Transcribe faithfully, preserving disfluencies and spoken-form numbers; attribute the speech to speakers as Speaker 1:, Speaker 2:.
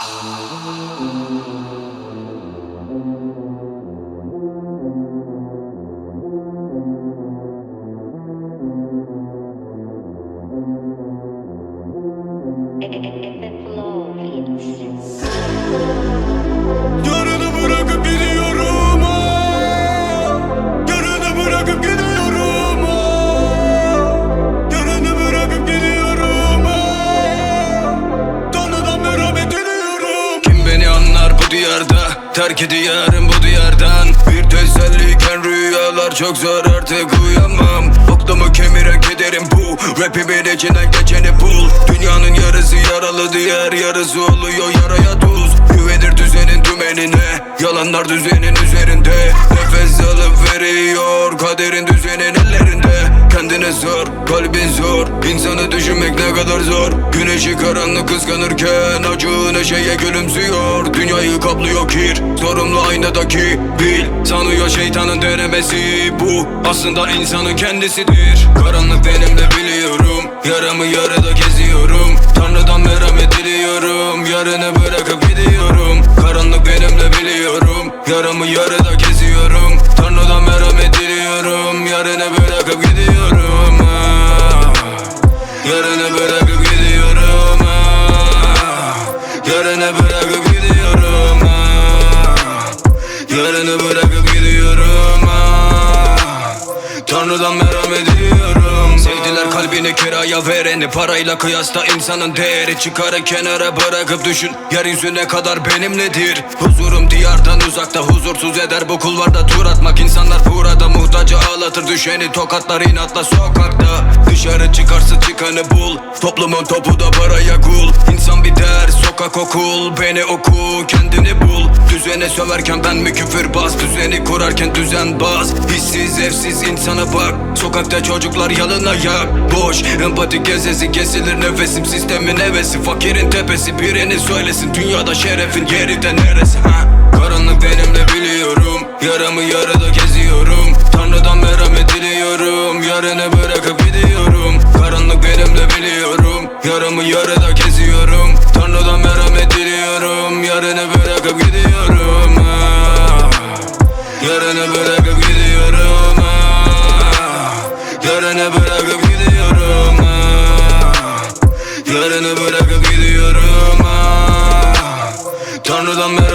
Speaker 1: Yarını bırakıp gidiyorum ah. Yarını bırakıp gidiyorum ah. Yarını bırakıp gidiyorum ah. Tanrı'dan merhamet diliyorum. Kim beni anlar bu diyarda? Terk ediyorum bu diyardan. Bir teselliken rüyalar çok zor, artık uyanmam. Aklımı kemiren kederim bu. Rapimin içinden geçeni bul. Dünyanın yarısı yaralı, diğer yarısı oluyor yaraya tuz. Güvenir düzenin dümenine, yalanlar düzenin üzerinde. Nefes alıp veriyor, kaderin düzenin ellerinde. Kendine sor, kalbin zor, insanı düşünmek ne kadar zor. Güneşi karanlık kıskanırken acı neşeye gülümsüyor. Dünyayı kaplıyor kir, sorumlu aynadaki bil. Sanıyor şeytanın denemesi bu, aslında insanın kendisidir. Karanlık benim de biliyorum, yaramı yarıda geziyorum. Tanrı'dan merhamet diliyorum, yarını bırakıp gidiyorum. Karanlık benim de biliyorum, yaramı yarıda geziyorum. Tanrı'dan merhamet diliyorum, yarını bırakıp gidiyorum ah. Yarını bırakıp gidiyorum ah. Yarını bırakıp gidiyorum ah. Yarını bırakıp gidiyorum ah. Tanrı'dan merhamet diliyorum. Sevdiler kalbini kiraya vereni, parayla kıyasla insanın değeri. Çıkarı kenara bırakıp düşün, yeryüzüne kadar benimledir. Huzurum diyardan uzakta, huzursuz eder bu kulvarda tur atmak. İnsanlar burada muhtacı ağlatır, düşeni tokatlar inatla sokakta. Dışarı çıkarsın çıkanı bul, toplumun topu da paraya kul. İnsan bir ders, sokak okul, beni oku kendini bul. Düzene söverken ben mi küfür bas, düzeni kurarken düzen bas. Hissiz evsiz insana bak, sokakta çocuklar yalın ayak. Boş empati gezesi kesilir nefesim, sistemin hevesi. Fakirin tepesi birini söylesin, dünyada şerefin yeri de neresi ha? Karanlık benim de biliyorum, yaramı yarıda geziyorum. Tanrı'dan merhamet diliyorum, yarını bırakıp gidiyorum. Karanlık benim de biliyorum, yaramı yarıda geziyorum. Tanrı'dan merhamet diliyorum, yarını bırakıp gidiyorum ah. Yarını bırakıp gidiyorum ah. Yarını bırakıp gidiyorum ah. Yarını bırakıp gidiyorum ah. Tanrı'dan